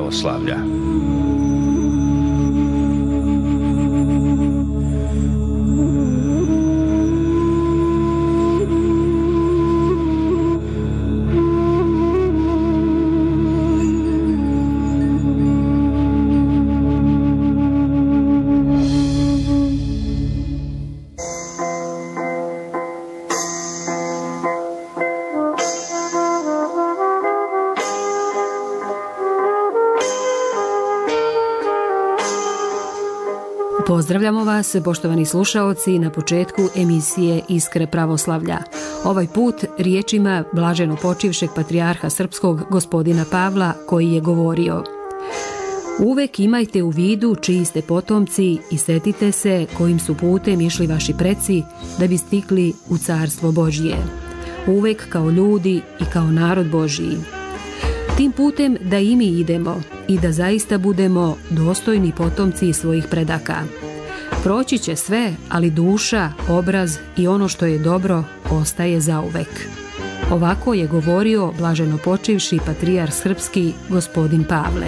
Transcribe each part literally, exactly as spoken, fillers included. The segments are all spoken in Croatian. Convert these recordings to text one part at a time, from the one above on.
pravoslavlja. Pozdravljamo vas, poštovani slušaoci, na početku emisije Iskre pravoslavlja. Ovaj put riječima blaženo počivšeg patrijarha srpskog gospodina Pavla, koji je govorio: uvek imajte u vidu čiji ste potomci i setite se kojim su putem išli vaši preci da bi stigli u carstvo Božje. Uvek kao ljudi i kao narod Božji. Tim putem da i mi idemo i da zaista budemo dostojni potomci svojih predaka. Proći će sve, ali duša, obraz i ono što je dobro ostaje zauvek. Ovako je govorio blaženo počivši patrijarh srpski gospodin Pavle.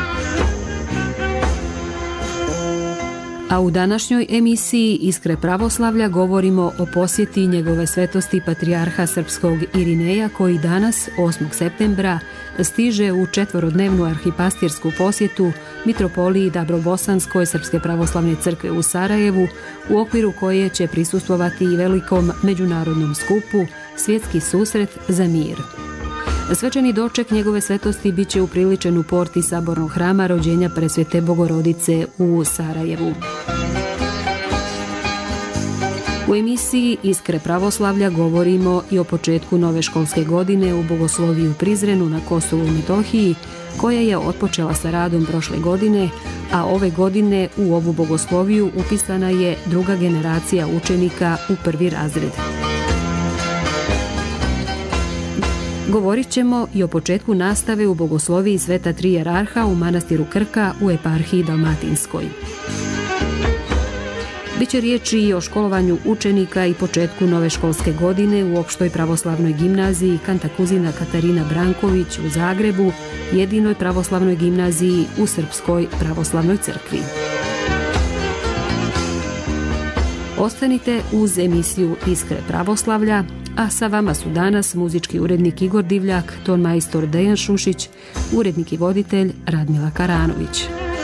A u današnjoj emisiji Iskre pravoslavlja govorimo o posjeti njegove svetosti patrijarha srpskog Irineja, koji danas, osmog septembra, stiže u četvorodnevnu arhipastirsku posjetu mitropoliji Dabrobosanskoj Srpske pravoslavne crkve u Sarajevu, u okviru koje će prisustvovati i velikom međunarodnom skupu Svjetski susret za mir. Svečani doček njegove svetosti bit će upriličen u porti Sabornog hrama rođenja Presvete Bogorodice u Sarajevu. U emisiji Iskre pravoslavlja govorimo i o početku nove školske godine u Bogosloviji u Prizrenu na Kosovu i Metohiji, koja je otpočela sa radom prošle godine, a ove godine u ovu Bogosloviju upisana je druga generacija učenika u prvi razred. Govorit ćemo i o početku nastave u Bogosloviji Sveta Tri jerarha u manastiru Krka u eparhiji Dalmatinskoj. Biće riječi i o školovanju učenika i početku nove školske godine u opštoj pravoslavnoj gimnaziji Kantakuzina Katarina Branković u Zagrebu, jedinoj pravoslavnoj gimnaziji u Srpskoj pravoslavnoj crkvi. Ostanite uz emisiju Iskre pravoslavlja, a sa vama su danas muzički urednik Igor Divljak, ton majstor Dejan Šušić, urednik i voditelj Radmila Karanović.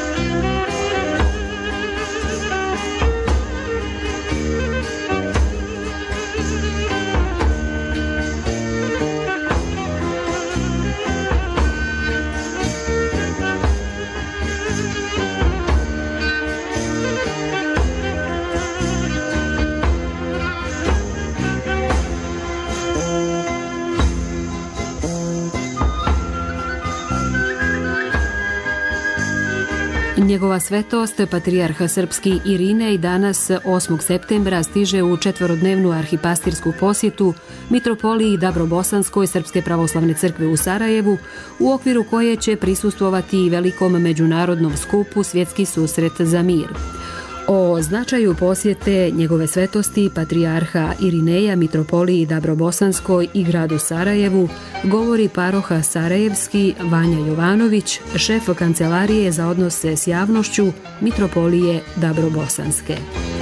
Njegova svetost, patrijarha srpski Irinej, danas osmog septembra stiže u četvorodnevnu arhipastirsku posjetu mitropoliji Dabrobosanskoj Srpske pravoslavne crkve u Sarajevu, u okviru koje će prisustvovati i velikom međunarodnom skupu Svjetski susret za mir. O značaju posjete njegove svetosti patrijarha Irineja mitropoliji Dabrobosanskoj i gradu Sarajevu govori paroha Sarajevski Vanja Jovanović, šef kancelarije za odnose s javnošću mitropolije Dabrobosanske.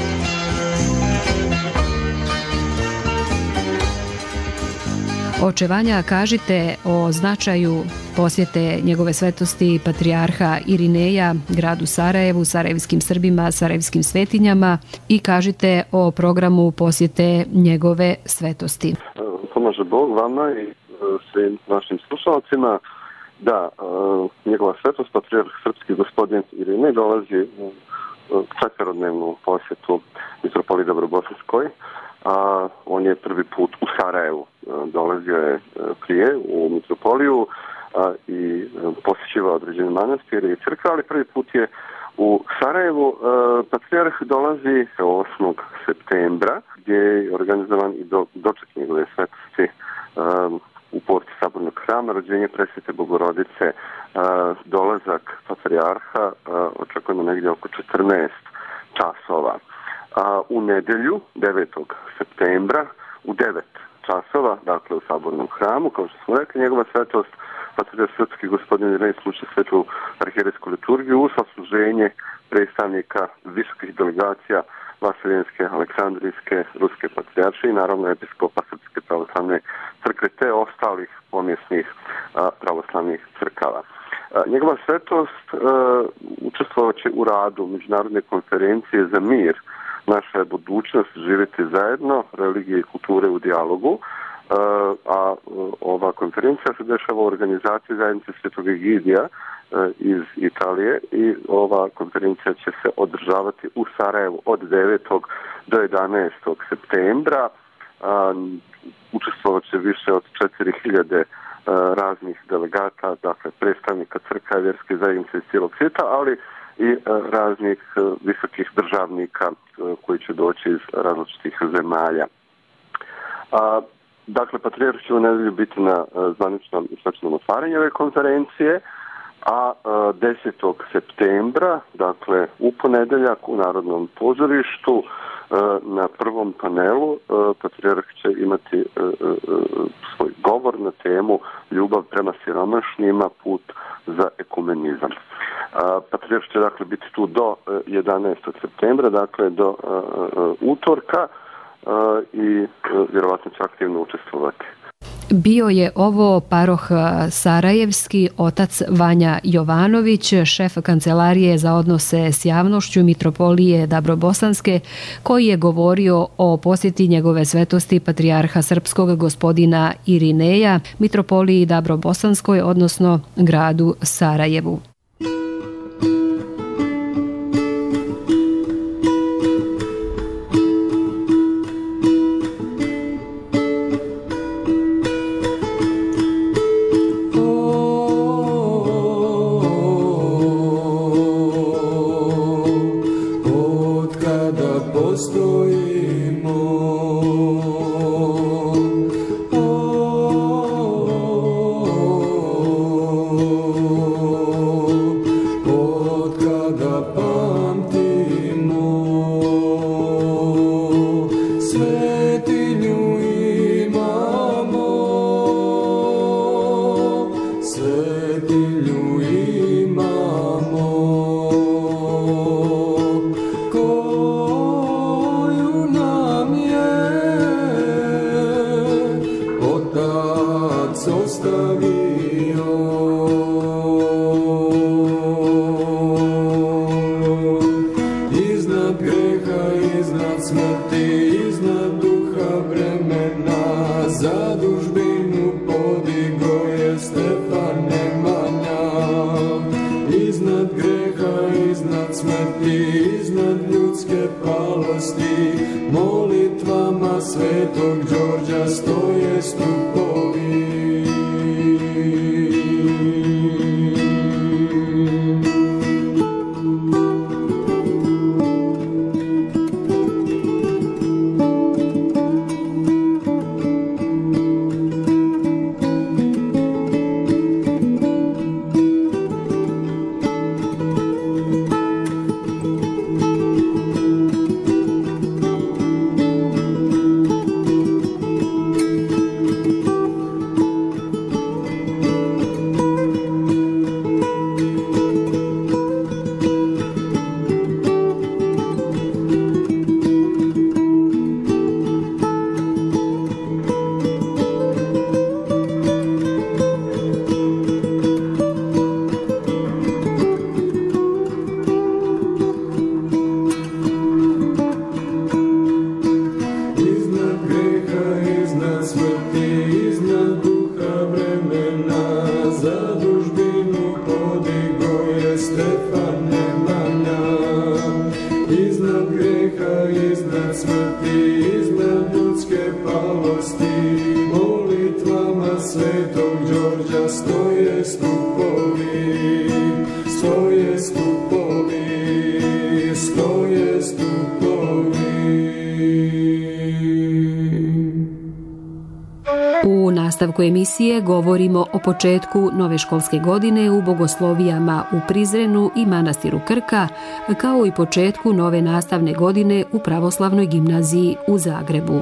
Oče Vanja, kažite o značaju posjete njegove svetosti patrijarha Irineja gradu Sarajevu, sarajevskim Srbima, sarajevskim svetinjama i kažite o programu posjete njegove svetosti. Pomaže Bog vama i svim našim slušalcima. Da, njegova svetost, patrijarh srpski gospodin Irinej, dolazi u četverodnevnu posjetu mitropoliji Dabrobosanskoj. A on je prvi put u Sarajevu. Dolazio je prije u mitropoliju a, i posjećivao određene manastire i crkve, ali prvi put je u Sarajevu. A, patrijarh dolazi osmog septembra, gdje je organizovan i do, doček njegove svetosti a, u porti Sabornog hrama, rođenje Presvete Bogorodice, a, dolazak patrijarha, a, očekujemo negdje oko četrnaest časova. A u nedjelju, devetog septembra, u devet časova, dakle u Sabornom hramu, kao što smo rekli, njegova svetost patrijarh srpski gospodin Irinej sluša svetu arhijerejsku liturgiju u sasluženje predstavnika visokih delegacija Vaseljenske, Aleksandrijske, Ruske patrijaršije i naravno episkopa Srpske pravoslavne crkve te ostalih pomjesnih a, pravoslavnih crkava. A, njegova svetost učestvovat će u radu Međunarodne konferencije za mir. Naša je budućnost živjeti zajedno, religije i kulture u dijalogu, a ova konferencija se dešava u organizaciji zajednice Svetog Egidija iz Italije i ova konferencija će se održavati u Sarajevu od devetog do jedanaestog septembra. Učestvovat će više od četiri hiljade raznih delegata, dakle predstavnika crkva i vjerske zajednice iz cijelog svijeta, ali i raznih visokih državnika koji će doći iz različitih zemalja. Dakle, patrijarh će u nedelju biti na zvaničnom i svečanom otvaranju ove konferencije, a desetog septembra, dakle u ponedeljak u Narodnom pozorištu, na prvom panelu patrijarh će imati svoj govor na temu ljubav prema siromašnima, put za ekumenizam. Patrijarh će dakle biti tu do jedanaestog septembra, dakle do utorka i vjerovatno će aktivno učestvovati. Bio je ovo paroh sarajevski, otac Vanja Jovanović, šef kancelarije za odnose s javnošću mitropolije Dabrobosanske, koji je govorio o posjeti njegove svetosti patrijarha srpskog gospodina Irineja mitropoliji Dabrobosanskoj, odnosno gradu Sarajevu. U nastavku emisije govorimo o početku nove školske godine u bogoslovijama u Prizrenu i manastiru Krka, kao i početku nove nastavne godine u Pravoslavnoj gimnaziji u Zagrebu.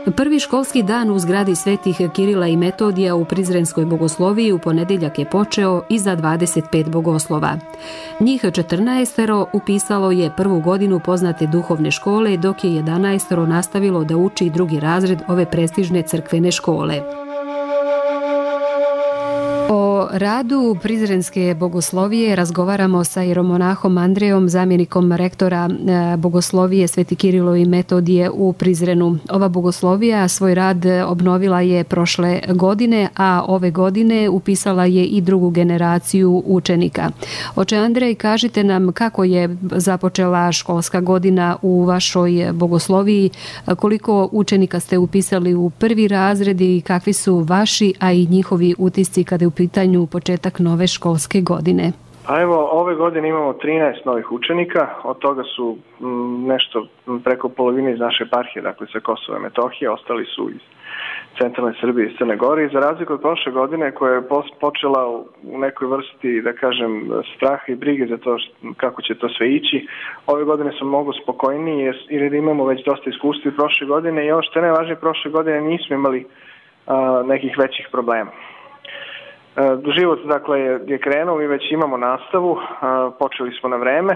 Prvi školski dan u zgradi Svetih Kirila i Metodija u Prizrenskoj bogosloviji u ponedjeljak je počeo i za dvadeset pet bogoslova. Njih četrnaestero upisalo je prvu godinu poznate duhovne škole, dok je jedanaestero nastavilo da uči drugi razred ove prestižne crkvene škole. O radu Prizrenske bogoslovije razgovaramo sa jeromonahom Andrejom, zamjenikom rektora bogoslovije Sveti Kirilo i Metodije u Prizrenu. Ova bogoslovija svoj rad obnovila je prošle godine, a ove godine upisala je i drugu generaciju učenika. Oče Andrej, kažite nam kako je započela školska godina u vašoj bogosloviji, koliko učenika ste upisali u prvi razred i kakvi su vaši, a i njihovi utisci kada je u pitanju početak nove školske godine? Pa evo, ove godine imamo trinaest novih učenika, od toga su m, nešto preko polovine iz naše eparhije, dakle sa Kosova i Metohije, ostali su iz centralne Srbije i Crne Gore. I za razliku od prošle godine koja je počela u nekoj vrsti, da kažem, straha i brige za to što, kako će to sve ići, ove godine su mnogo spokojniji jer, jer imamo već dosta iskustva prošle godine i ono što je najvažnije, prošle godine nismo imali a, nekih većih problema. Život, dakle, je krenuo, mi već imamo nastavu, počeli smo na vreme,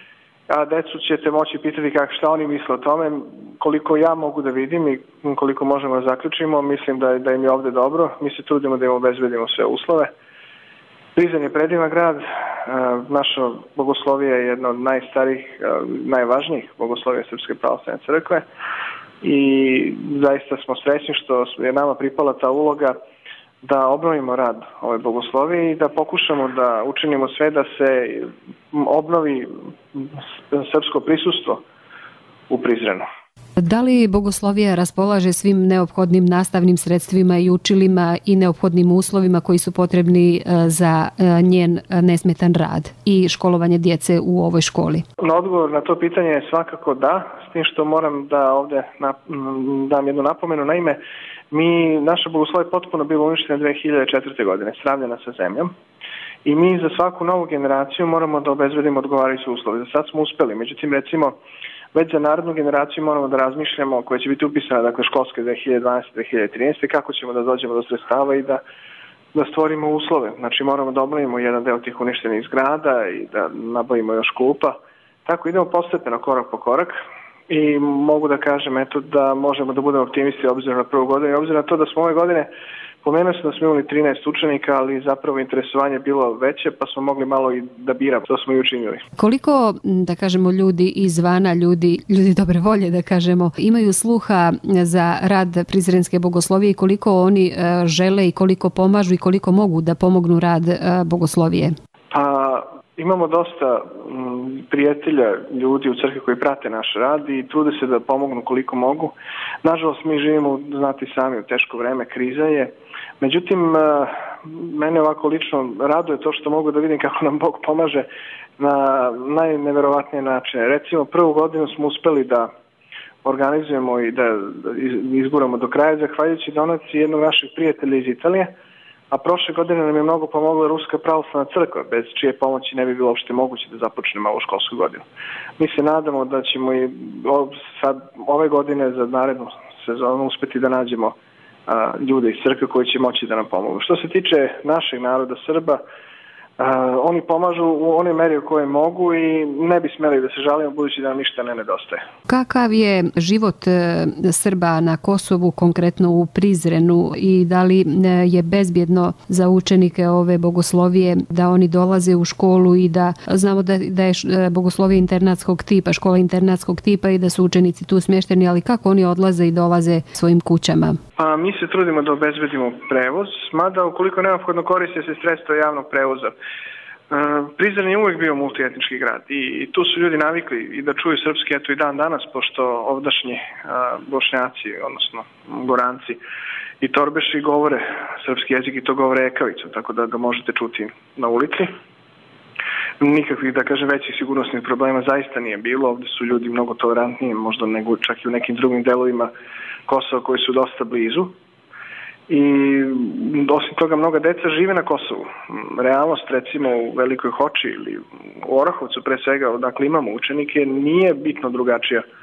a decu ćete moći pitati kako, šta oni misle o tome. Koliko ja mogu da vidim i koliko možemo da zaključimo, mislim da, da im je ovde dobro. Mi se trudimo da im obezbedimo sve uslove. Prizren je predivan grad, naša bogoslovija je jedna od najstarijih, najvažnijih bogoslovija Srpske pravoslavne crkve i zaista smo srećni što je nama pripala ta uloga da obnovimo rad ove bogoslovije i da pokušamo da učinimo sve da se obnovi srpsko prisustvo u Prizrenu. Da li bogoslovija raspolaže svim neophodnim nastavnim sredstvima i učilima i neophodnim uslovima koji su potrebni za njen nesmetan rad i školovanje djece u ovoj školi? Na odgovor na to pitanje je svakako da, s tim što moram da ovde dam jednu napomenu. Naime, mi, naša bogoslovija je potpuno bila uništena dve hiljade četvrte. godine, sravnjena sa zemljom. I mi za svaku novu generaciju moramo da obezbedimo odgovarajuće uslove. Za sad smo uspeli, međutim, recimo, već za narednu generaciju moramo da razmišljamo, koja će biti upisana, dakle, školske dve hiljade dvanaeste do dve hiljade trinaeste. kako ćemo da dođemo do sredstava i da, da stvorimo uslove. Znači, moramo da obnovimo jedan deo tih uništenih zgrada i da nabavimo još klupa. Tako idemo postepeno, korak po korak. I mogu da kažem, eto, da možemo da budemo optimisti obzirom na prvu godinu i obzirom na to da smo ove godine, pomenuo sam da smo imali trinaest učenika, ali zapravo interesovanje je bilo veće, pa smo mogli malo i da biramo, to smo i učinili. Koliko, da kažemo, ljudi izvana, ljudi, ljudi dobre volje, da kažemo, imaju sluha za rad Prizrenske bogoslovije i koliko oni žele i koliko pomažu i koliko mogu da pomognu rad bogoslovije? Pa, imamo dosta m, prijatelja, ljudi u crkvi koji prate naš rad i trude se da pomognu koliko mogu. Nažalost, mi živimo, znate sami, u teško vreme, kriza je. Međutim, mene ovako lično raduje to što mogu da vidim kako nam Bog pomaže na najneverovatnije načine. Recimo, prvu godinu smo uspeli da organizujemo i da izguramo do kraja, zahvaljujući donaciji jednog našeg prijatelja iz Italije, a prošle godine nam je mnogo pomogla Ruska pravoslavna crkva, bez čije pomoći ne bi bilo uopšte moguće da započnemo ovu školsku godinu. Mi se nadamo da ćemo i sad, ove godine za narednu sezonu uspeti da nađemo a, ljude iz crkve koji će moći da nam pomogu. Što se tiče našeg naroda Srba, a, oni pomažu u onoj meri u kojoj mogu i ne bi smeli da se žalimo budući da nam ništa ne nedostaje. Kakav je život Srba na Kosovu, konkretno u Prizrenu, i da li je bezbjedno za učenike ove bogoslovije da oni dolaze u školu i da znamo da, da je bogoslovija internatskog tipa, škola internatskog tipa i da su učenici tu smješteni, ali kako oni odlaze i dolaze svojim kućama? Pa mi se trudimo da obezbedimo prevoz, mada ukoliko neophodno koriste se sredstva javnog prevoza. Prizren je uvek bio multietnički grad i tu su ljudi navikli i da čuju srpski, eto i dan danas, pošto ovdašnji Bošnjaci, odnosno Goranci i Torbeši govore srpski jezik i to govore ekavicom, tako da ga možete čuti na ulici. Nikakvih, da kažem, većih sigurnosnih problema zaista nije bilo. Ovde su ljudi mnogo tolerantniji, možda nego čak i u nekim drugim delovima Kosova koji su dosta blizu. I osim toga, mnoga deca žive na Kosovu. Realnost, recimo, u Velikoj Hoči ili u Orahovcu, pre svega, odakle imamo učenike, nije bitno drugačija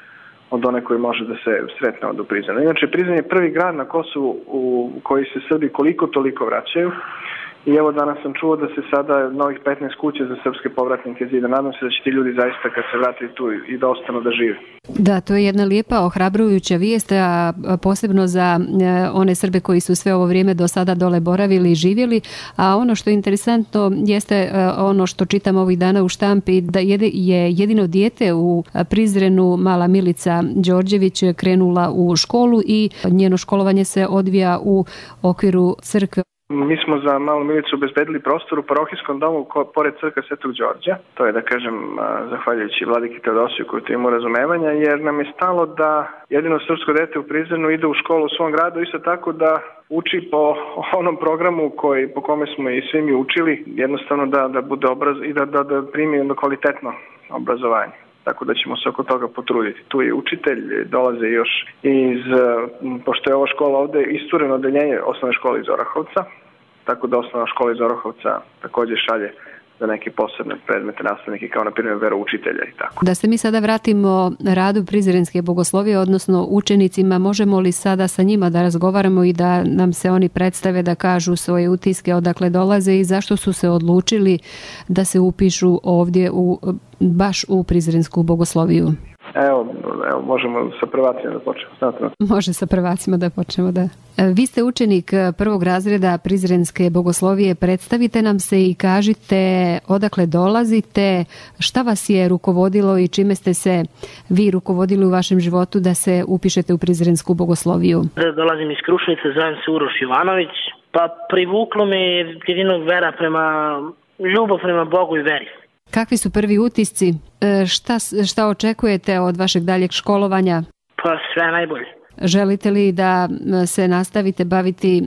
od one koji može da se sretne od u Prizrenu. Inače, Prizren je prvi grad na Kosovu u koji se Srbi koliko toliko vraćaju. I evo danas sam čuo da se sada novih petnaest kuća za srpske povratnike zida. Nadam se da će ti ljudi zaista kad se vrati tu i da ostanu da žive. Da, to je jedna lijepa, ohrabrujuća vijest, a posebno za one Srbe koji su sve ovo vrijeme do sada dole boravili i živjeli. A ono što je interesantno jeste ono što čitam ovih dana u štampi, da je jedino dijete u Prizrenu, mala Milica Đorđević, krenula u školu i njeno školovanje se odvija u okviru crkve. Mi smo za malu Milicu obezbedili prostor u parohijskom domu pored crkve Svetog Đorđa. To je, da kažem, zahvaljujući vladiki Teodosiju koji to ima razumevanja, jer nam je stalo da jedino srpsko dete u Prizrenu ide u školu u svom gradu, isto tako da uči po onom programu koji, po kome smo i svi mi učili, jednostavno da, da bude obraz i da, da, da primi jedno kvalitetno obrazovanje. Tako da ćemo se oko toga potruditi. Tu je učitelj, dolaze još iz, pošto je ova škola ovde istureno odeljenje osnovne škole iz Orahovca, tako da osnovna škola iz Orahovca također šalje za neke posebne predmete nastavnike, kao na primjer veroučitelja i tako. Da se mi sada vratimo radu Prizrenske bogoslovije, odnosno učenicima, možemo li sada sa njima da razgovaramo i da nam se oni predstave, da kažu svoje utiske, odakle dolaze i zašto su se odlučili da se upišu ovdje u, baš u Prizrensku bogosloviju? Evo, evo, možemo sa prvacima da počnemo. Znate. Može sa prvacima da počnemo, da. Vi ste učenik prvog razreda Prizrenske bogoslovije. Predstavite nam se i kažite odakle dolazite, šta vas je rukovodilo i čime ste se vi rukovodili u vašem životu da se upišete u Prizrensku bogosloviju. Dolazim iz Krušnice, zovem se Uroš Jovanović. Pa privuklo me jedino vera prema, ljubav prema Bogu i veri. Kakvi su prvi utisci? Šta, šta očekujete od vašeg daljeg školovanja? Pa sve najbolje. Želite li da se nastavite baviti,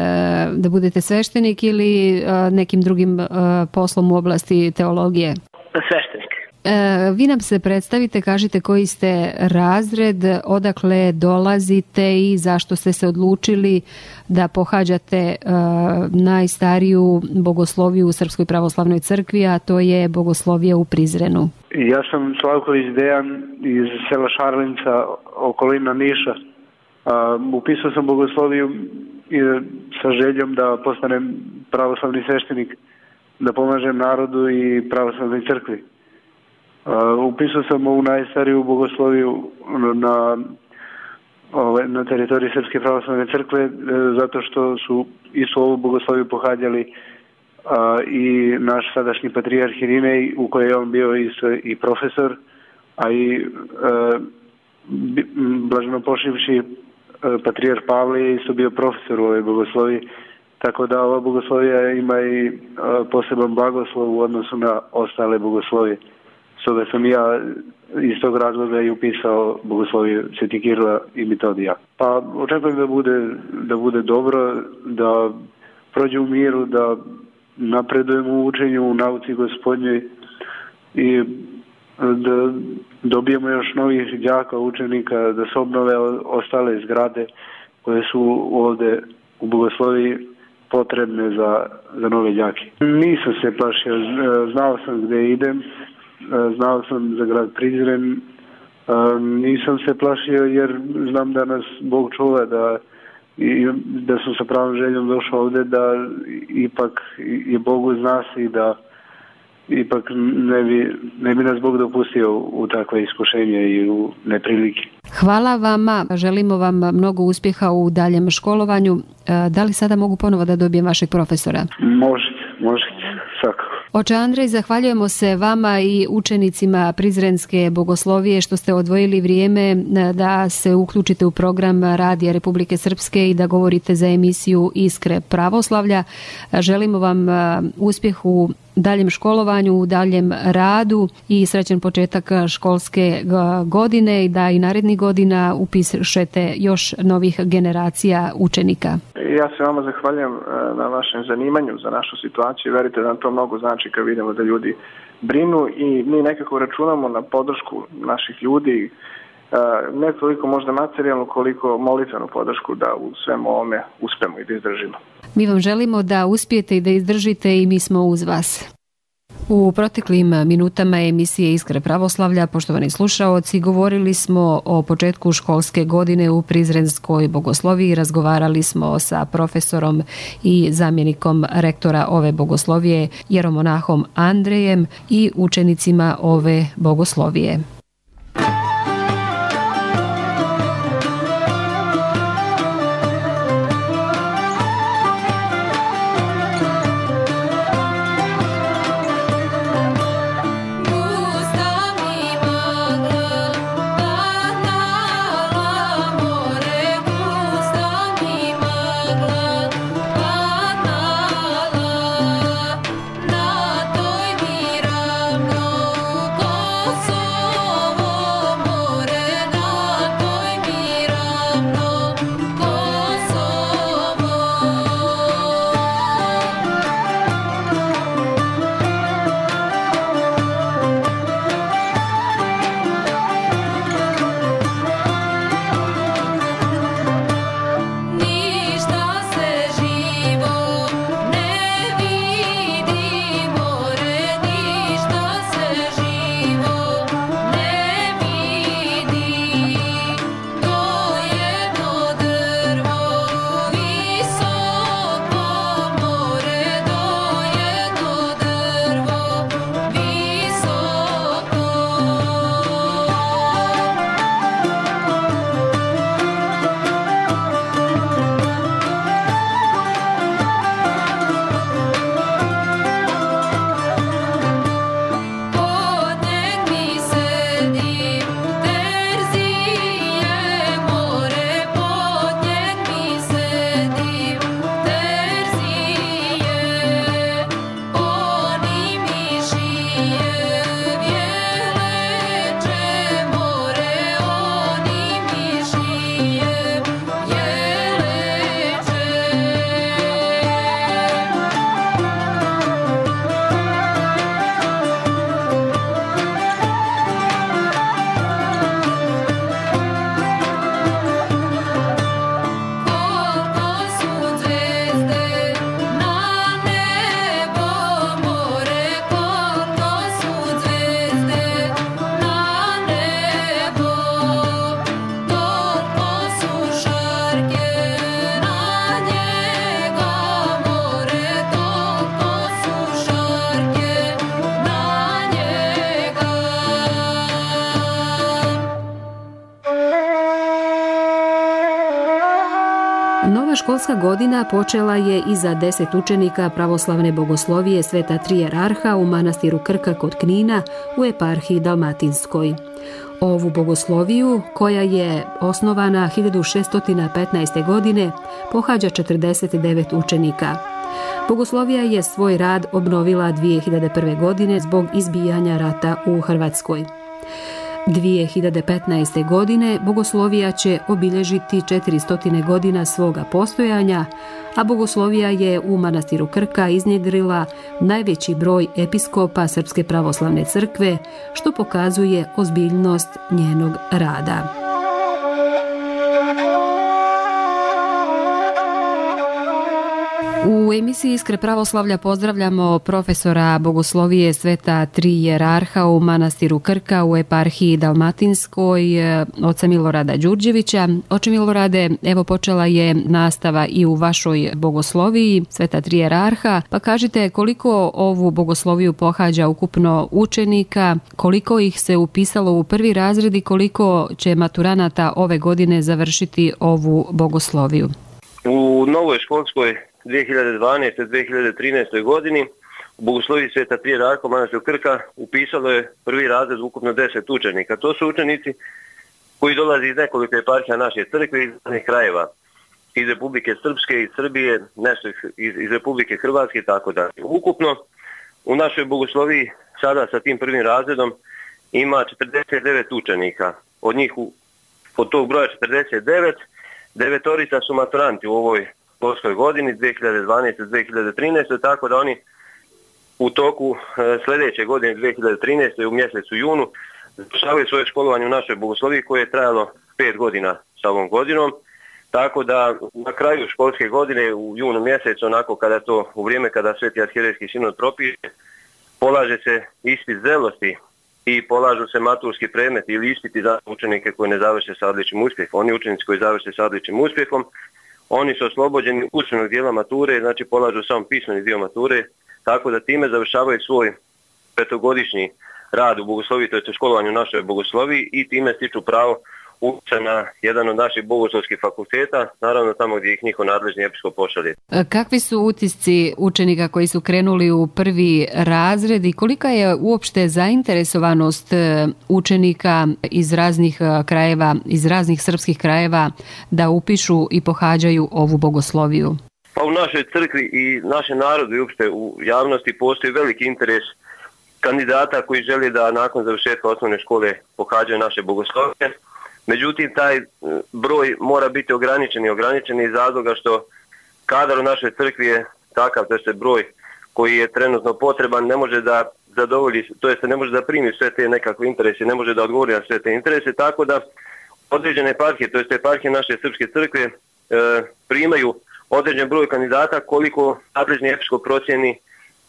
da budete sveštenik ili nekim drugim poslom u oblasti teologije? Sveštenik. Vi nam se predstavite, kažite koji ste razred, odakle dolazite i zašto ste se odlučili da pohađate najstariju bogosloviju u Srpskoj pravoslavnoj crkvi, a to je bogoslovija u Prizrenu. Ja sam Slavković Dejan iz sela Šarlinca, okolina Niša. Upisao sam bogosloviju sa željom da postanem pravoslavni sveštenik, da pomažem narodu i pravoslavnoj crkvi. Uh, upisao sam u najstariju bogosloviju na, ove, na teritoriji Srpske pravoslavne crkve e, zato što su istu ovu bogosloviju pohađali uh, i naš sadašnji patrijarh Irinej, u kojoj je on bio i, i profesor, a i uh, blaženo pošivši uh, patrijarh Pavle je isto bio profesor u ovoj bogosloviji, tako da ova bogoslovija ima i uh, poseban blagoslov u odnosu na ostale bogoslovije. Stoga sam ja iz tog razloga i upisao bogosloviju Sveti Kirila i Metodija. Pa očekujem da bude, da bude dobro, da prođe u miru, da napredujemo u učenju, u nauci Gospodnjoj i da dobijemo još novih đaka, učenika, da se obnove ostale zgrade koje su ovde u bogosloviji potrebne za, za nove đake. Nisam se plašio, znao sam gde idem. Znao sam za grad Prizren, nisam se plašio jer znam da nas Bog čuva, da, i, da sam sa pravom željom došao ovde, da ipak je Bog uz nas i da ipak ne bi, ne bi nas Bog dopustio u takve iskušenje i u neprilike. Hvala vama, želimo vam mnogo uspjeha u daljem školovanju. Da li sada mogu ponovo da dobijem vašeg profesora? Možete, možete, svakako. Oče Andrej, zahvaljujemo se vama i učenicima Prizrenske bogoslovije što ste odvojili vrijeme da se uključite u program Radija Republike Srpske i da govorite za emisiju Iskre pravoslavlja. Želimo vam uspjeh u daljem školovanju, u daljem radu i srećan početak školske godine i da i narednih godina upišete još novih generacija učenika. Ja se vama zahvaljujem na vašem zanimanju za našu situaciju. Verite da nam to mnogo znači kad vidimo da ljudi brinu i mi nekako računamo na podršku naših ljudi, ne toliko možda materijalnu koliko molitvenu podršku da u svemu ovome uspemo i da izdržimo. Mi vam želimo da uspijete i da izdržite i mi smo uz vas. U proteklim minutama emisije Iskre pravoslavlja, poštovani slušaoci, govorili smo o početku školske godine u Prizrenskoj bogosloviji. Razgovarali smo sa profesorom i zamjenikom rektora ove bogoslovije, jeromonahom Andrejem, i učenicima ove bogoslovije. Nova školska godina počela je i za deset učenika pravoslavne bogoslovije Sveta Tri Jerarha u manastiru Krka kod Knina u eparhiji Dalmatinskoj. Ovu bogosloviju, koja je osnovana hiljadu šeststo petnaeste. godine, pohađa četrdeset devet učenika. Bogoslovija je svoj rad obnovila dvije hiljade prve. godine zbog izbijanja rata u Hrvatskoj. dvije hiljade petnaeste. godine bogoslovija će obilježiti četiristo godina svoga postojanja, a bogoslovija je u manastiru Krka iznjedrila najveći broj episkopa Srpske pravoslavne crkve, što pokazuje ozbiljnost njenog rada. U emisiji Iskre pravoslavlja pozdravljamo profesora bogoslovije Sveta Tri Jerarha u manastiru Krka u eparhiji Dalmatinskoj, oca Milorada Đurđevića. Oče Milorade, evo počela je nastava i u vašoj bogosloviji Sveta Tri Jerarha, pa kažite koliko ovu bogosloviju pohađa ukupno učenika, koliko ih se upisalo u prvi razred i koliko će maturanata ove godine završiti ovu bogosloviju? U novoj školskoj dvije hiljade dvanaeste. dvije hiljade trinaeste. godini u bogosloviji Sveta Tri Jerarha u manastiru Krka upisalo je prvi razred ukupno deset učenika. To su učenici koji dolaze iz nekoliko eparhija naše crkve iz raznih krajeva, iz Republike Srpske, iz Srbije, nešto iz, iz Republike Hrvatske i tako dalje. Ukupno u našoj bogosloviji sada sa tim prvim razredom ima četrdeset devet učenika. Od njih, od tog broja četrdeset devet, devetorica su maturanti u ovoj školskoj godini dvije hiljade dvanaeste. do dvije hiljade trinaeste. tako da oni u toku sljedeće godine dvije hiljade trinaeste. u mjesecu junu završavaju svoje školovanje u našoj bogosloviji koje je trajalo pet godina sa ovom godinom. Tako da na kraju školske godine u junu mjesecu, onako kada to u vrijeme kada Sveti arhijerejski sinod propiše, polaže se ispit zrelosti i polažu se maturski predmeti ili ispiti za učenike koji ne završe sa odličnim uspjehom. Oni učenici koji završe sa odličnim uspjehom, oni su oslobođeni učenog dijela mature, znači polažu samo pismeni dio mature, tako da time završavaju svoj petogodišnji rad u bogosloviji, to je školovanju u našoj bogosloviji i time stiču pravo upisa na jedan od naših bogoslovskih fakulteta, naravno tamo gdje ih njihov nadležni episkop pošalje. Kakvi su utisci učenika koji su krenuli u prvi razred i kolika je uopšte zainteresovanost učenika iz raznih krajeva, iz raznih srpskih krajeva da upišu i pohađaju ovu bogosloviju? Pa u našoj crkvi i našem narodu i uopšte u javnosti postoji veliki interes kandidata koji žele da nakon završetka osnovne škole pohađaju naše bogoslovije. Međutim, taj broj mora biti ograničen i ograničen iz razloga što kadar u našoj crkvi je takav da se broj koji je trenutno potreban ne može da zadovolji, to jest ne može da primi sve te nekakve interese, ne može da odgovori na sve te interese, tako da određene eparhije, to jest eparhije naše srpske crkve e, primaju određen broj kandidata koliko nadležni episkop procjeni e,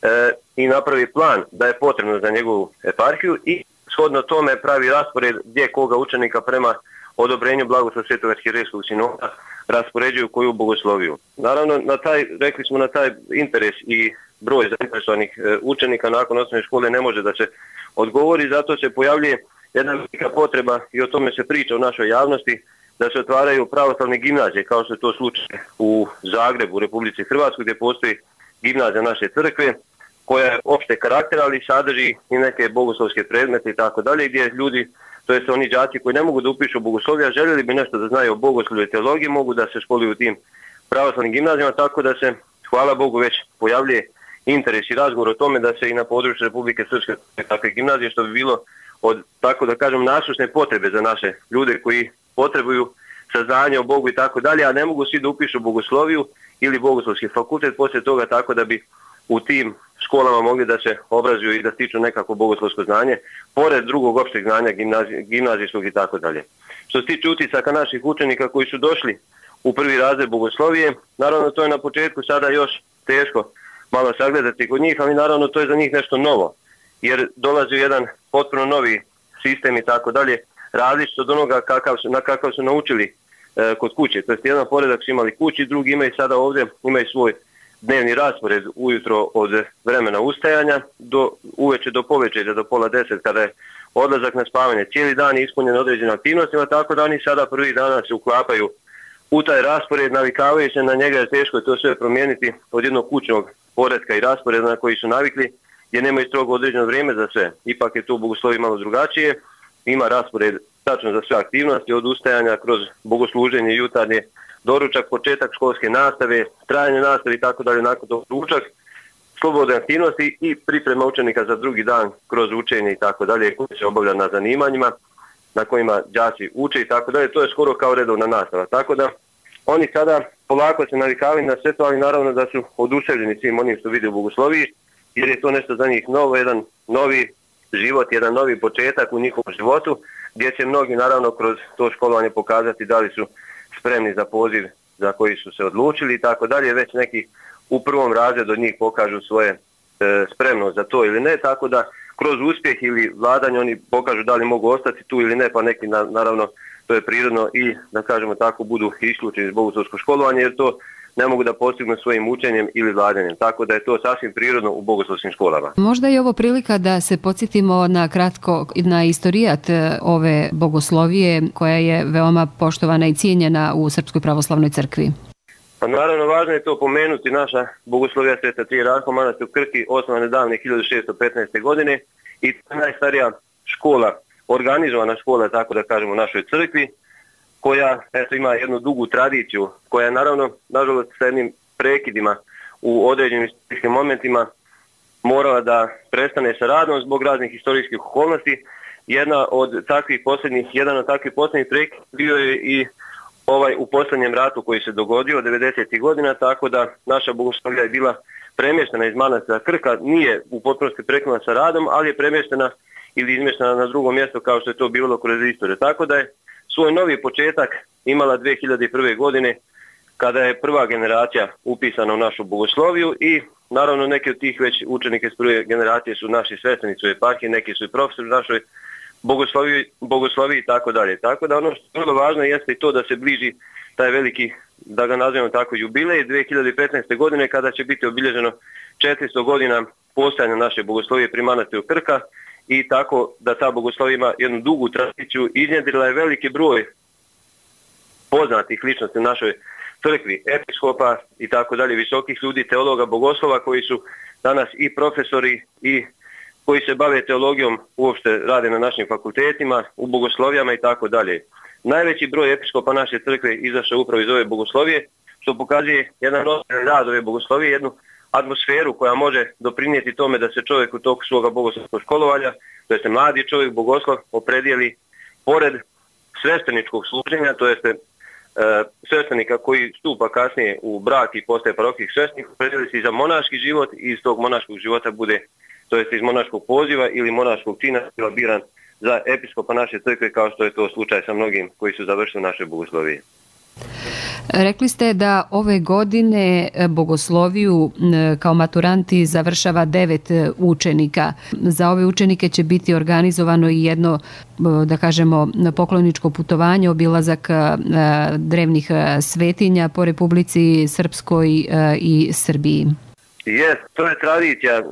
i napravi plan da je potrebno za njegovu eparhiju i shodno tome pravi raspored gdje koga učenika prema odobrenju blagoslova Svetog arhierejskog sinoda raspoređuju koju bogosloviju. Naravno, na taj, rekli smo na taj interes i broj zainteresovanih učenika nakon osnovne škole ne može da se odgovori, zato se pojavljuje jedna velika potreba i o tome se priča u našoj javnosti da se otvaraju pravoslavne gimnazije, kao što je to slučaj u Zagrebu, u Republici Hrvatskoj, gdje postoji gimnazija naše crkve, koja je opšte karakter, ali sadrži i neke bogoslovske predmete i tako dalje, gdje ljudi, to jest oni đaci koji ne mogu da upišu bogoslovlje, a željeli bi nešto da znaju o bogoslovlju i teologiji, mogu da se školuju u tim pravoslavnim gimnazijama, tako da se, hvala Bogu, već pojavljuje interes i razgovor o tome da se i na području Republike Srpske takve gimnazije, što bi bilo od, tako da kažem, nasušne potrebe za naše ljude koji potrebuju saznanje o Bogu i tako dalje, a ne mogu svi da upišu bogosloviju ili bogoslovski fakultet poslije toga, tako da bi u tim školama mogli da se obrazuju i da stiču nekako bogoslovsko znanje, pored drugog opšteg znanja gimnazi, gimnazijskog i tako dalje. Što se tiče utisaka naših učenika koji su došli u prvi razred bogoslovije, naravno to je na početku sada još teško malo sagledati kod njih, ali naravno to je za njih nešto novo, jer dolazi jedan potpuno novi sistem i tako dalje, različit od onoga kakav su, na kakav su naučili e, kod kuće. To je jedan poredak su imali kući, drugi imaju sada ovdje, imaju svoj dnevni raspored ujutro od vremena ustajanja do uveče do povečerja, do pola deset kada je odlazak na spavanje. Cijeli dan je ispunjen određenim aktivnostima, tako da oni sada prvi dana se uklapaju u taj raspored, navikavaju se na njega, je teško je to sve promijeniti od jednog kućnog poretka i rasporeda na koji su navikli, jer nemaju strogo određeno vrijeme za sve. Ipak je to u bogosloviji malo drugačije, ima raspored tačno za sve aktivnosti, od ustajanja kroz bogosluženje jutarnje, doručak, početak školske nastave, trajanje nastave i tako dalje, nakon tog ručak, slobodne aktivnosti i priprema učenika za drugi dan kroz učenje i tako dalje, koji se obavlja na zanimanjima na kojima đaci uče i tako dalje. To je skoro kao redovna nastava. Tako da oni sada polako se navikavaju na sve to, ali naravno da su oduševljeni svim onim što vide u bogosloviji, jer je to nešto za njih novo, jedan novi život, jedan novi početak u njihovom životu, gdje će mnogi naravno kroz to školovanje pokazati da li su spremni za poziv za koji su se odlučili i tako dalje, već neki u prvom razredu od njih pokažu svoje e, spremnost za to ili ne, tako da kroz uspjeh ili vladanje oni pokažu da li mogu ostati tu ili ne, pa neki na, naravno to je prirodno i da kažemo tako budu isključeni iz bogoslovskog školovanja, jer to ne mogu da postignu svojim učenjem ili vladanjem, tako da je to sasvim prirodno u bogoslovskim školama. Možda je ovo prilika da se podsjetimo na kratko na istorijat ove bogoslovije koja je veoma poštovana i cijenjena u Srpskoj pravoslavnoj crkvi. Pa naravno važno je to pomenuti, naša bogoslovija Sveta Tri Rajho manastir u Krki osnovane davne hiljadu šesto petnaeste. godine i to je najstarija škola, organizovana škola, tako da kažemo, u našoj crkvi, koja eto, ima jednu dugu tradiciju, koja naravno, nažalost, sa jednim prekidima u određenim istorijskim momentima morala da prestane sa radom zbog raznih istorijskih okolnosti. Jedna od takvih posljednjih, jedan od takvih posljednjih prekida bio je i ovaj u posljednjem ratu koji se dogodio devedesetih godina, tako da naša bogoslovija je bila premještena iz manastira Krka, nije u potpunosti prekinula sa radom, ali je premještena ili izmještena na drugo mjesto kao što je to bilo kroz istoriju. Tako da je svoj novi početak imala dve hiljade prve. godine kada je prva generacija upisana u našu bogosloviju i naravno neki od tih već učenike iz prve generacije su naši sveštenici u eparhiji, neki su i profesori u našoj bogosloviji, bogosloviji i tako dalje. Tako da ono što je vrlo važno jeste i to da se bliži taj veliki, da ga nazovemo tako, jubilej dve hiljade petnaeste. godine kada će biti obilježeno četiristo godina postojanja naše bogoslovije pri manastiru Krka i tako da ta bogoslovija ima jednu dugu tradiciju, iznjedrila je veliki broj poznatih ličnosti u našoj crkvi, episkopa i tako dalje, visokih ljudi, teologa, bogoslova koji su danas i profesori i koji se bave teologijom, uopšte rade na našim fakultetima, u bogoslovijama i tako dalje. Najveći broj episkopa naše crkve izašao upravo iz ove bogoslovije, što pokazuje jedan ozbiljan rad ove bogoslovije, jednu atmosferu koja može doprinijeti tome da se čovjek u toku svoga bogoslovskog školovanja, to jeste mladi čovjek bogoslov, opredijeli pored svešteničkog služenja, to jeste e, sveštenika koji stupa kasnije u brak i postaje parohijski sveštenik, opredijeli se i za monaški život i iz tog monaškog života bude, to jeste iz monaškog poziva ili monaškog čina bila biran za episkopa naše crkve, kao što je to slučaj sa mnogim koji su završili naše bogoslovije. Rekli ste da ove godine bogosloviju kao maturanti završava devet učenika. Za ove učenike će biti organizovano i jedno, da kažemo, pokloničko putovanje, obilazak drevnih svetinja po Republici Srpskoj i Srbiji. Jest, to je tradicija e,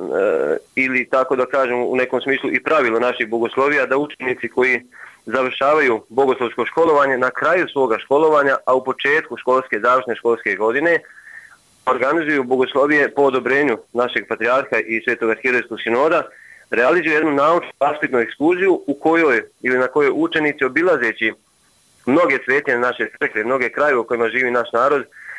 ili tako da kažem u nekom smislu i pravilo naših bogoslovija da učenici koji završavaju bogoslovsko školovanje na kraju svoga školovanja, a u početku školske, završne školske godine organizuju bogoslovije po odobrenju našeg patrijarha i Svetog arhijerejskog sinoda, realizuju jednu naučnu vaspitnu ekskurziju u kojoj ili na kojoj učenici obilazeći mnoge svetinje naše crkve, mnoge krajeve u kojima živi naš narod,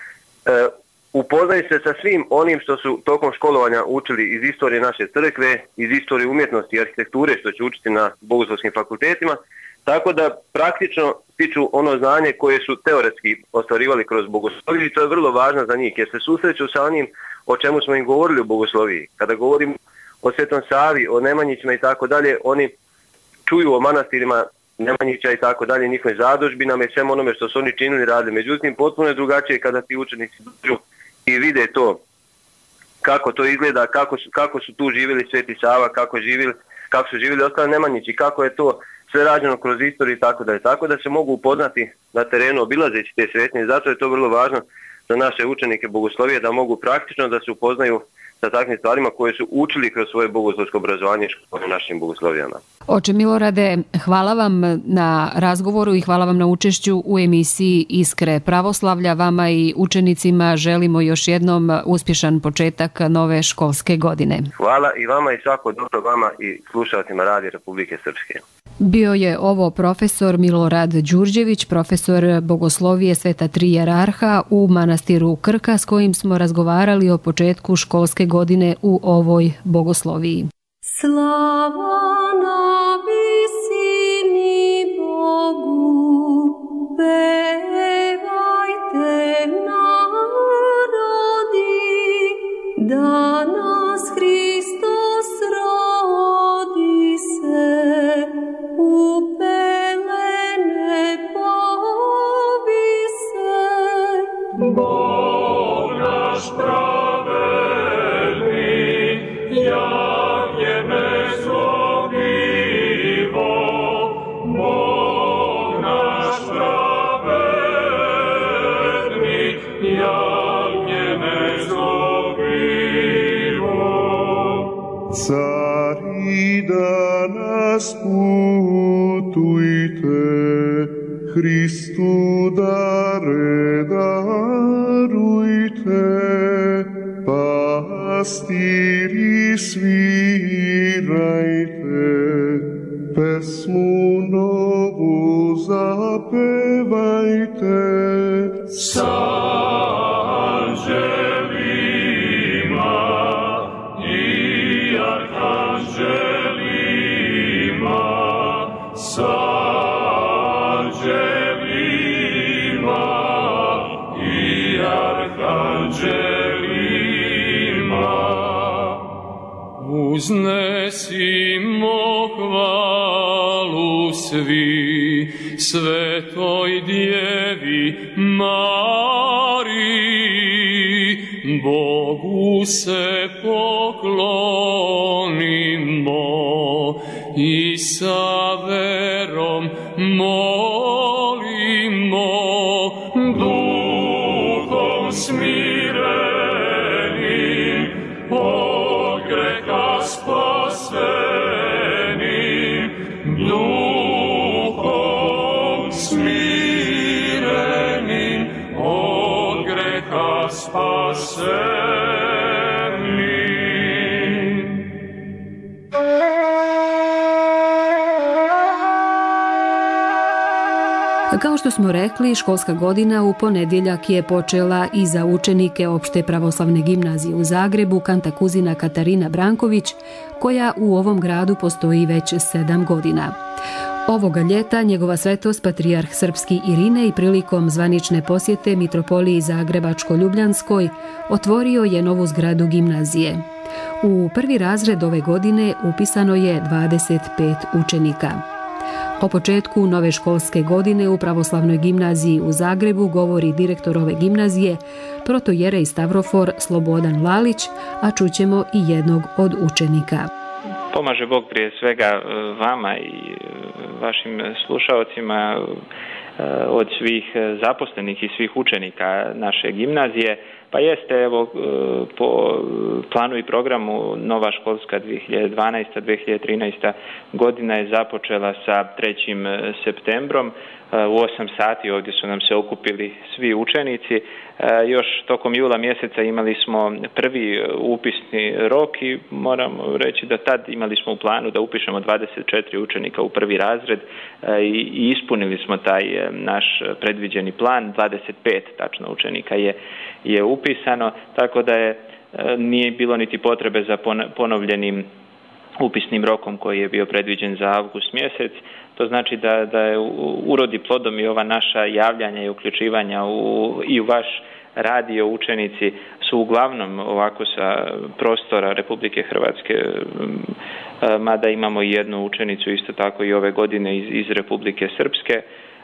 e, upoznaju se sa svim onim što su tokom školovanja učili iz istorije naše crkve, iz istorije umjetnosti i arhitekture što će učiti na bogoslovskim fakultetima, tako da praktično stiču ono znanje koje su teoretski ostvarivali kroz bogosloviju i to je vrlo važno za njih jer se susreću sa onim o čemu smo im govorili u bogosloviji. Kada govorim o Svetom Savi, o Nemanjićima i tako dalje, oni čuju o manastirima Nemanjića i tako dalje, njihovim zadužbinama i svem onome što su oni činili rade. Međutim, potpuno je drugačije kada ti učenici dođu i vide to, kako to izgleda, kako su, kako su tu živjeli Sveti Sava, kako, živjeli, kako su živjeli ostali Nemanjići, kako je to sve rađeno kroz istoriju i tako dalje. Tako da se mogu upoznati na terenu obilazeći te svetinje. Zato je to vrlo važno za naše učenike bogoslovije da mogu praktično da se upoznaju sa takvim stvarima koje su učili kroz svoje bogoslovsko obrazovanje u našim bogoslovijama. Oče Milorade, hvala vam na razgovoru i hvala vam na učešću u emisiji Iskre pravoslavlja. Vama i učenicima želimo još jednom uspješan početak nove školske godine. Hvala i vama i svako dobro vama i slušalcima Radija Republike Srpske. Bio je ovo profesor Milorad Đurđević, profesor bogoslovije Sveta Tri Jerarha u manastiru Krka, s kojim smo razgovarali o početku školske godine u ovoj bogosloviji. Slava na visini Bogu, pevajte narodi, da nas Hristos rodi se, u pelene povi se. Bog naš pravedni, jagnjeme zlogivo, Bog naš pravedni, jagnjeme zlogivo. Cari danas putujte, Hristu dare darujte, pastiri svirajte, pesmu novu zapevajte. Sa anđelima i arhanđelima, sa anđelima i arhanđelima. Uznesimo hvalu svi Svetoj Djevi Mariji, Bogu se poklonimo i sa verom molimo, duhom smirenim, od greha spasenim, duhom smirenim, od greha spasenim. Kao što smo rekli, školska godina u ponedjeljak je počela i za učenike Opšte pravoslavne gimnazije u Zagrebu Kantakuzina Katarina Branković, koja u ovom gradu postoji već sedam godina. Ovoga ljeta njegova svetost patrijarh srpski Irinej prilikom zvanične posjete mitropoliji Zagrebačko-Ljubljanskoj otvorio je novu zgradu gimnazije. U prvi razred ove godine upisano je dvadeset pet učenika. O početku nove školske godine u pravoslavnoj gimnaziji u Zagrebu govori direktor ove gimnazije, protojerej Stavrofor Slobodan Lalić, a čućemo i jednog od učenika. Pomaže Bog prije svega vama i vašim slušaocima od svih zaposlenih i svih učenika naše gimnazije. Pa jeste, evo, po planu i programu nova školska dvije hiljade dvanaesta dvije hiljade trinaesta godina je započela sa trećim septembrom. U osam sati ovdje su nam se okupili svi učenici. Još tokom jula mjeseca imali smo prvi upisni rok i moram reći da tad imali smo u planu da upišemo dvadeset četiri učenika u prvi razred i ispunili smo taj naš predviđeni plan. dvadeset pet tačno učenika je, je upisano, tako da je nije bilo niti potrebe za ponovljenim upisnim rokom koji je bio predviđen za avgust mjesec. To znači da, da je urodi plodom i ova naša javljanja i uključivanja u, i u vaš radio učenici su uglavnom ovako sa prostora Republike Hrvatske, mada imamo i jednu učenicu isto tako i ove godine iz, iz Republike Srpske.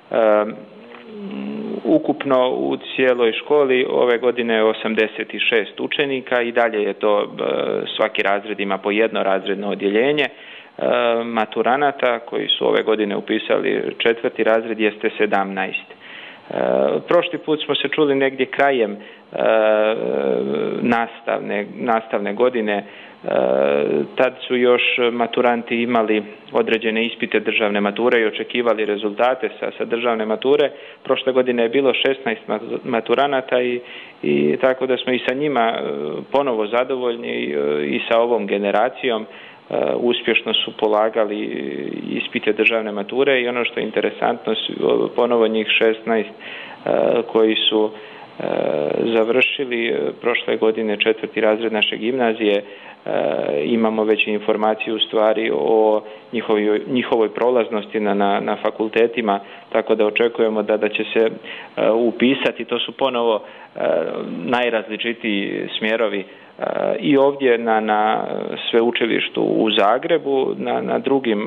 Ukupno u cijeloj školi ove godine je osamdeset šest učenika i dalje je to, svaki razred ima po jedno razredno odjeljenje. Maturanata koji su ove godine upisali četvrti razred jeste sedamnaest. Prošli put smo se čuli negdje krajem nastavne, nastavne godine. Tad su još maturanti imali određene ispite državne mature i očekivali rezultate sa, sa državne mature. Prošle godine je bilo šesnaest maturanata i, i tako da smo i sa njima ponovo zadovoljni i, i sa ovom generacijom. Uspješno su polagali ispite državne mature i ono što je interesantno, ponovo njih šesnaest koji su završili prošle godine četvrti razred naše gimnazije. Imamo već informaciju u stvari o njihovoj, njihovoj prolaznosti na, na, na fakultetima, tako da očekujemo da, da će se upisati. To su ponovo najrazličitiji smjerovi i ovdje na, na sveučilištu u Zagrebu, na, na drugim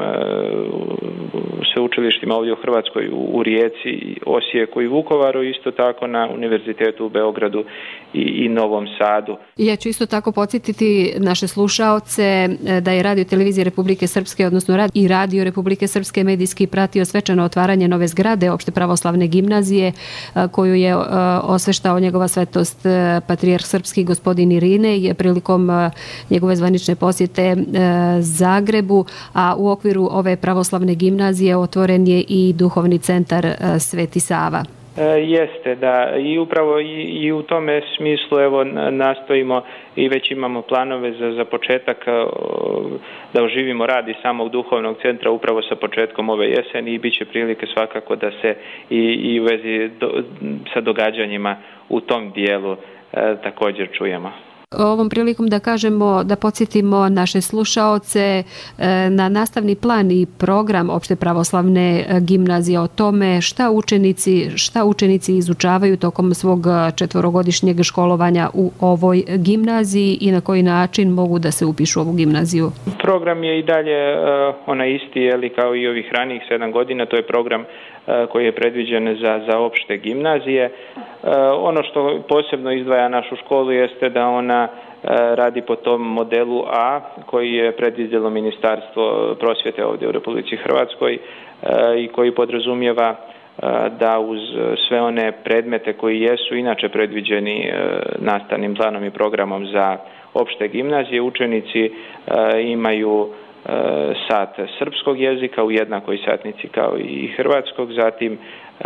sveučilištima ovdje u Hrvatskoj, u, u Rijeci, Osijeku i Vukovaru, isto tako na Univerzitetu u Beogradu i, i Novom Sadu. Ja ću isto tako podsjetiti naše slušaoce da je Radio Televizija Republike Srpske, odnosno rad, i Radio Republike Srpske medijski pratio svečano otvaranje nove zgrade Opšte pravoslavne gimnazije koju je osveštao njegova svetost patrijarh srpski gospodin Irinej prilikom njegove zvanične posjete Zagrebu, a u okviru ove pravoslavne gimnazije otvoren je i duhovni centar Sveti Sava. Jeste, da, i upravo i, i u tome smislu evo nastojimo i već imamo planove za, za početak da oživimo rad i samog duhovnog centra upravo sa početkom ove jeseni i bit će prilike svakako da se i, i u vezi do, sa događanjima u tom dijelu e, također čujemo. Ovom prilikom da kažemo, da podsjetimo naše slušaoce na nastavni plan i program Opšte pravoslavne gimnazije, o tome šta učenici, šta učenici izučavaju tokom svog četvorogodišnjeg školovanja u ovoj gimnaziji i na koji način mogu da se upišu u ovu gimnaziju. Program je i dalje uh, onaj isti, jeli, kao i ovih ranijih sedam godina, to je program koji je predviđen za, za opšte gimnazije. Ono što posebno izdvaja našu školu jeste da ona radi po tom modelu A koji je predvidjelo Ministarstvo prosvjete ovdje u Republici Hrvatskoj i koji podrazumijeva da uz sve one predmete koji jesu inače predviđeni nastavnim planom i programom za opšte gimnazije, učenici imaju sat srpskog jezika u jednakoj satnici kao i hrvatskog, zatim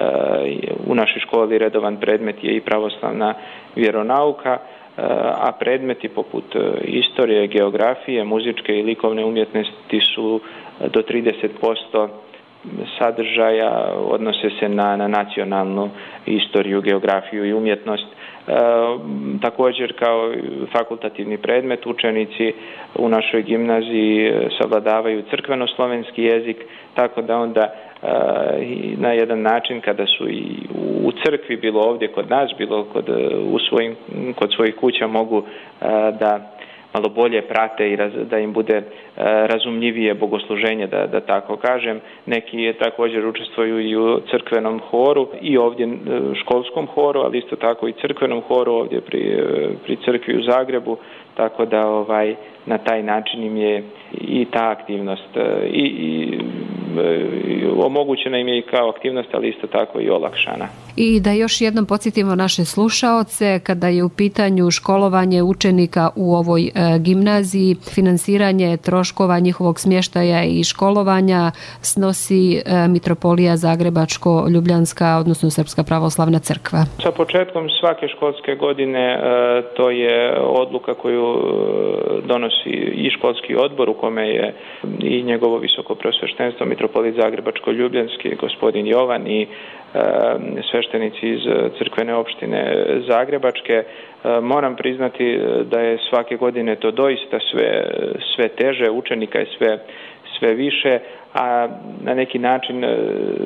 u našoj školi redovan predmet je i pravoslavna vjeronauka, a predmeti poput istorije, geografije, muzičke i likovne umjetnosti su do trideset posto sadržaja odnose se na, na nacionalnu istoriju, geografiju i umjetnost. E, također kao fakultativni predmet učenici u našoj gimnaziji savladavaju crkveno-slovenski jezik, tako da onda e, na jedan način kada su i u crkvi, bilo ovdje kod nas, bilo kod, u svojim, kod svojih kuća mogu e, da malo bolje prate i raz, da im bude e, razumljivije bogosluženje, da, da tako kažem. Neki je također učestvuju i u crkvenom horu i ovdje e, školskom horu, ali isto tako i crkvenom horu ovdje pri, pri crkvi u Zagrebu, tako da ovaj na taj način im je i ta aktivnost i, i, i omogućena im je i kao aktivnost, ali isto tako i olakšana. I da još jednom podsjetimo naše slušaoce, kada je u pitanju školovanje učenika u ovoj e, gimnaziji, finansiranje troškova njihovog smještaja i školovanja snosi e, Mitropolija Zagrebačko-Ljubljanska, odnosno Srpska pravoslavna crkva. Sa početkom svake školske godine e, to je odluka koju donosi i školski odbor u kome je i njegovo visoko prosveštenstvo Mitropolit Zagrebačko-Ljubljanski, gospodin Jovan i e, sveštenici iz crkvene opštine Zagrebačke. E, moram priznati da je svake godine to doista sve, sve teže, učenika je sve, sve više, a na neki način e,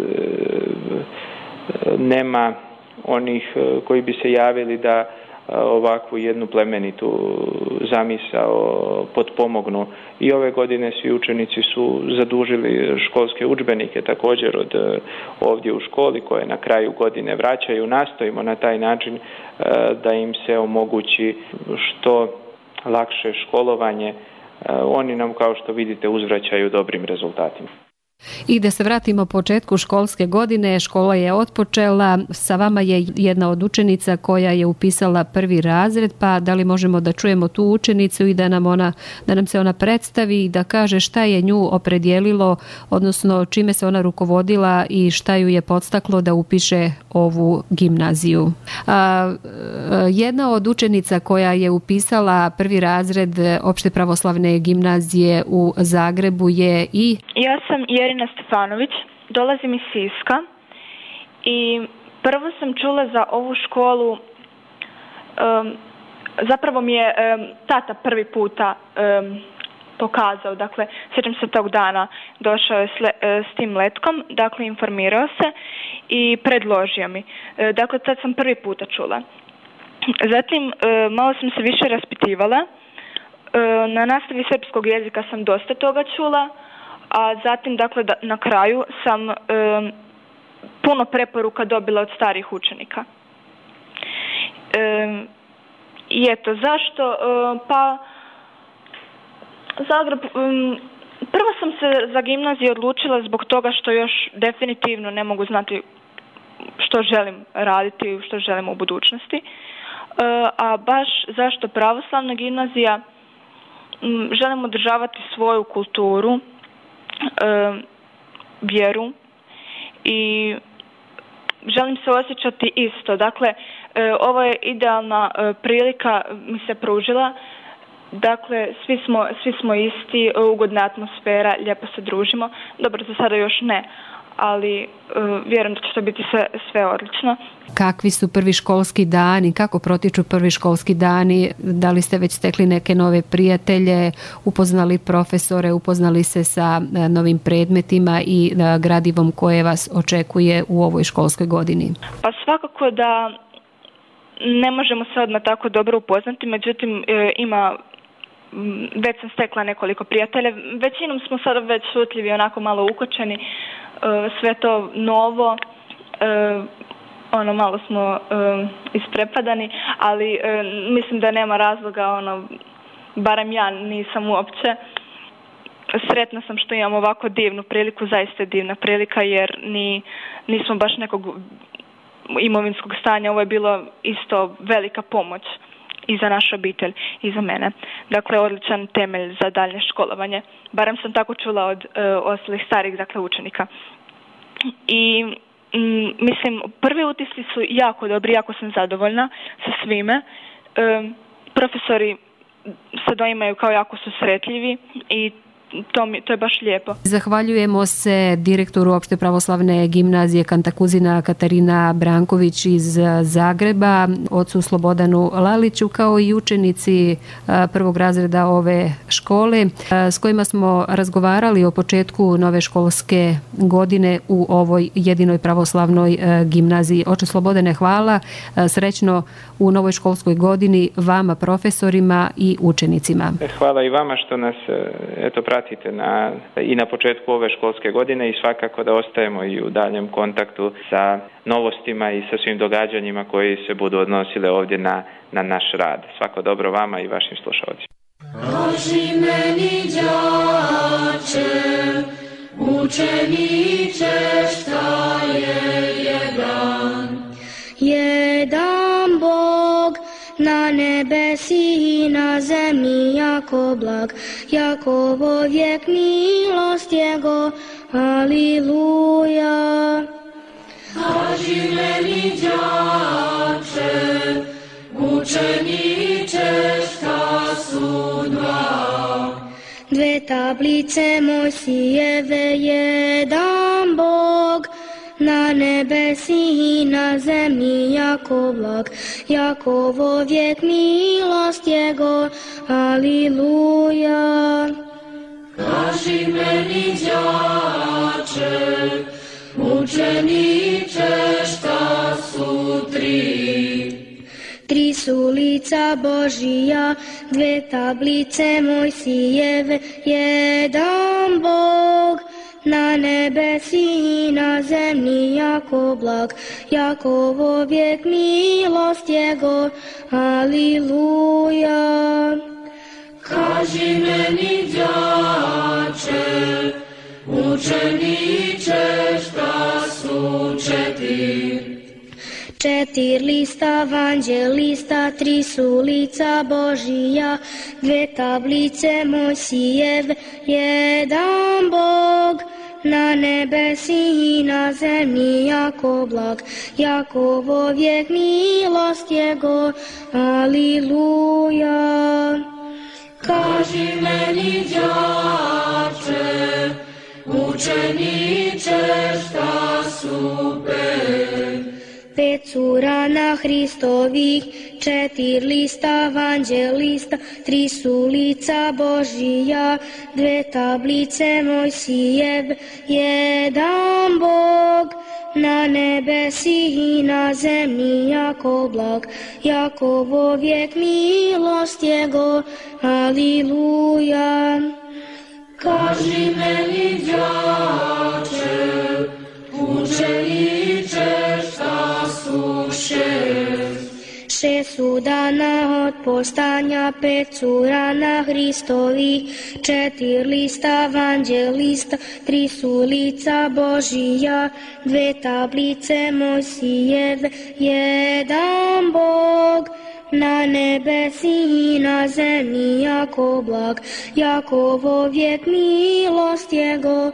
nema onih koji bi se javili da ovakvu jednu plemenitu zamisao potpomognu. I ove godine svi učenici su zadužili školske udžbenike također od ovdje u školi koje na kraju godine vraćaju. Nastojimo na taj način da im se omogući što lakše školovanje. Oni nam, kao što vidite, uzvraćaju dobrim rezultatima. I da se vratimo početku školske godine, škola je otpočela, sa vama je jedna od učenica koja je upisala prvi razred, pa da li možemo da čujemo tu učenicu i da nam, ona, da nam se ona predstavi i da kaže šta je nju opredijelilo, odnosno čime se ona rukovodila i šta ju je podstaklo da upiše ovu gimnaziju. A, jedna od učenica koja je upisala prvi razred opšte pravoslavne gimnazije u Zagrebu je i... Ja sam Jerina Stefanović, dolazim iz Siska i prvo sam čula za ovu školu, um, zapravo mi je um, tata prvi puta um, pokazao, dakle, sjećam se tog dana, došao je s, le, s tim letkom, dakle, informirao se i predložio mi. E, dakle, tad sam prvi puta čula. Zatim, e, malo sam se više raspitivala, e, na nastavi srpskog jezika sam dosta toga čula, a zatim, dakle, da, na kraju sam e, puno preporuka dobila od starih učenika. E, I eto, zašto? E, pa, Zagreb, e, prvo sam se za gimnaziju odlučila zbog toga što još definitivno ne mogu znati što želim raditi, što želim u budućnosti. E, a baš zašto pravoslavna gimnazija? M, želim održavati svoju kulturu, E, vjeru i želim se osjećati isto. Dakle, e, ovo je idealna e, prilika mi se pružila. Dakle, svi smo, svi smo isti, ugodna atmosfera, lijepo se družimo. Dobro, za sada još ne, ali uh, vjerujem da će to biti sve, sve odlično. Kakvi su prvi školski dani, kako protiču prvi školski dani, da li ste već stekli neke nove prijatelje, upoznali profesore, upoznali se sa novim predmetima i gradivom koje vas očekuje u ovoj školskoj godini? Pa svakako da ne možemo se odmah tako dobro upoznati, međutim ima, već sam stekla nekoliko prijatelja, većinom smo sada već šutljivi, onako malo ukočeni. sve to novo, ono malo smo isprepadani, ali mislim da nema razloga, ono, barem ja nisam uopće. Sretna sam što imam ovako divnu priliku, zaista divna prilika, jer ni, nismo baš nekog imovinskog stanja, ovo je bilo isto velika pomoć i za našu obitelj i za mene. Dakle, odličan temelj za daljnje školovanje. Barem sam tako čula od uh, ostalih starih, dakle, učenika. I mm, mislim, prvi utisci su jako dobri, jako sam zadovoljna sa svime. Um, profesori se doimaju kao jako susretljivi i To, mi, to je baš lijepo. Zahvaljujemo se direktoru Opšte pravoslavne gimnazije Kantakuzina Katarina Branković iz Zagreba, ocu Slobodanu Laliću, kao i učenici prvog razreda ove škole s kojima smo razgovarali o početku nove školske godine u ovoj jedinoj pravoslavnoj gimnaziji. Oče Slobodane, hvala. Srećno u novoj školskoj godini vama, profesorima i učenicima. Hvala i vama što nas eto pratite na, i na početku ove školske godine i svakako da ostajemo i u daljem kontaktu sa novostima i sa svim događanjima koji se budu odnosile ovdje na, na naš rad. Svako dobro vama i vašim slušalcima. Kaži meni, đače, učeniče, šta je jedan? Jedan Bog na nebesi i na zemlji, jako blag, jako vovijek milost Jego, aliluja. Kaži meni, đače, učeniče, šta su dva? Dve tablice Mojsijeve, jedan Bog na nebesi i na zemlji, jako blag, jako vovijek milost Jego, aliluja. Kaži meni, đače, učeniče, šta su tri? Tri su lica Božija, dve tablice Mojsijeve, jedan Bog na nebesi i na zemlji, jako blag, jako vovijek milost Jego, aliluja. Kaži meni, đače, učeniče, šta su četiri? Četir lista vanđelista, tri su lica Božija, dve tablice Mojsijeve, jedan Bog na nebesi i na zemlji, jako blag, jako vovijek milost Jego, aliluja. Kaži meni, đače, učeniče, šta su pet? Pet su rana Hristovih, četir lista vanđelista, tri su lica Božija, dve tablice Mojsijeve, jedan Bog na nebesi i na zemlji, jako blag, jako vovijek milost Jego, aliluja. Kaži meni, đače, učeniče, šta su šest? Šest su dana od postanja, pet su rana Hristovi, četir lista vanđelista, tri su lica Božija, dve tablice Mojsijeve, jedan Bog na nebesi i na zemlji, jako blag, jako vovijek milost Jego,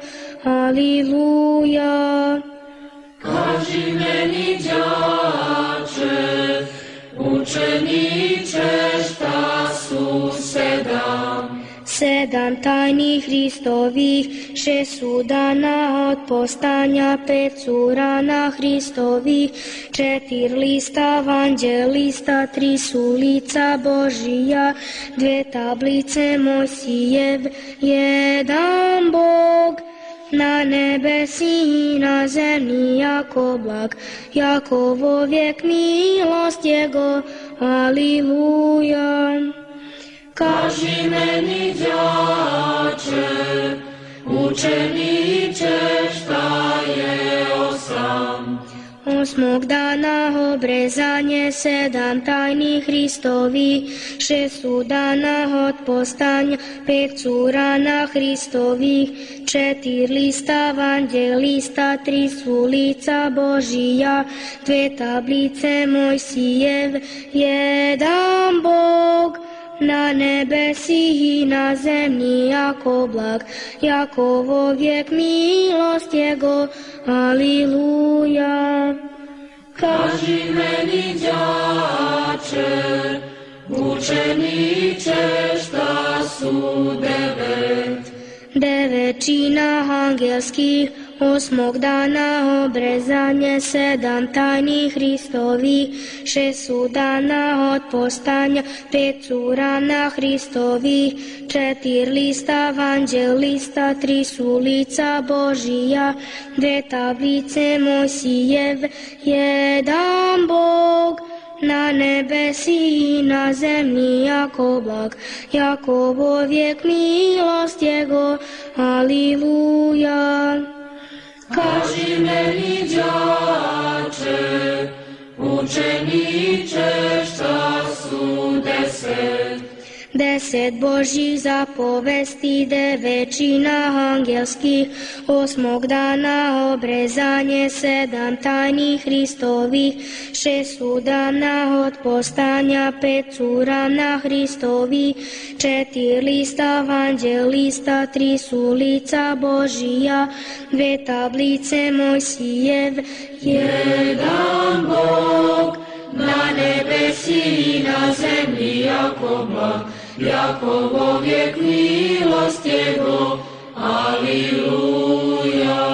aliluja. Kaži meni, đače, učeniče, šta su sedam? Sedam tajnih Hristovih, šest su dana od postanja, pet su rana Hristovih, četir lista vanđelista, tri su lica Božija, dve tablice Mojsijeve, jedan Bog na nebesi i na zemlji, jako blag, jako vovijek milost Jego, aliluja. Kaži meni, đače, učeniče, šta je osam. Osmog dana obrezanje, sedam tajni Hristovi, šest su dana od postanja, pet su rana Hristovih, četiri lista vanđelista, tri su lica Božija, dve tablice Mojsijev, jedan Bog. Na nebesi i na zemlji jako blag, jako vijek milost Jego, aliluja. Kaži meni, đače, učeniče, šta su devet? Devet čina angelskih, osmog dana obrezanje, sedam tajni Hristovi, šest su dana od postanja, pet su rana Hristovi, četiri lista vanđelista, tri su lica Božija, dve tablice Mojsijev, jedan Bog. Na nebesi i na zemlji jako blag, jako vijek milost Jego, aliluja. Kaži meni, đače, učeniče, šta su deset? Deset Božjih zapovesti, devet čina angelskih, osmog dana obrezanje, sedam tajni Hristovih, šest su dana od postanja, pet su rana Hristovi, četiri lista vanđelista, tri su lica Božija, dve tablice Mojsijev, jedan Bog. Na nebesi i na zemlji jako blag, jako vijek milost Jego, aliluja.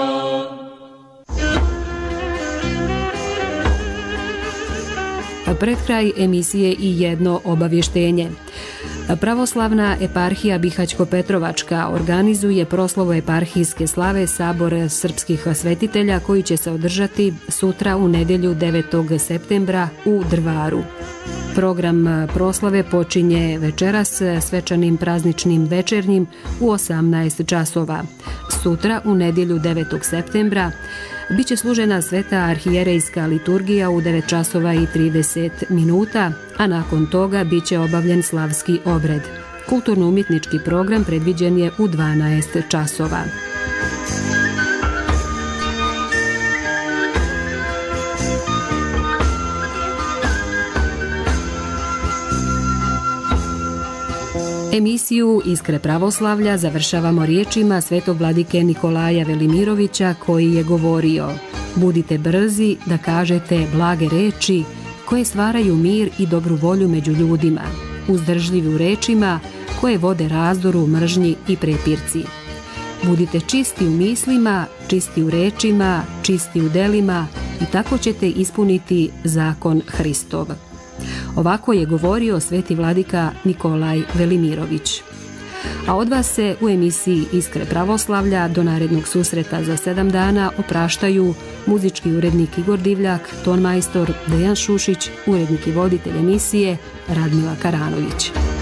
Pred kraj emisije i jedno obavještenje. Pravoslavna eparhija Bihaćko-Petrovačka organizuje proslavu eparhijske slave Sabor srpskih svetitelja koji će se održati sutra u nedjelju devetog septembra u Drvaru. Program proslave počinje večeras svečanim prazničnim večernjim u osamnaest časova. Sutra u nedjelju devetog septembra biće služena sveta arhijerejska liturgija u devet časova i trideset minuta, a nakon toga biće obavljen slavski obred. Kulturno-umjetnički program predviđen je u dvanaest časova. Emisiju Iskre pravoslavlja završavamo riječima svetog vladike Nikolaja Velimirovića koji je govorio: budite brzi da kažete blage reči koje stvaraju mir i dobru volju među ljudima, uzdržljivi u rečima koje vode razdoru, mržnji i prepirci. Budite čisti u mislima, čisti u rečima, čisti u delima i tako ćete ispuniti zakon Hristov. Ovako je govorio sveti vladika Nikolaj Velimirović. A od vas se u emisiji Iskre pravoslavlja do narednog susreta za sedam dana opraštaju muzički urednik Igor Divljak, tonmajstor Dejan Šušić, urednik i voditelj emisije Radmila Karanović.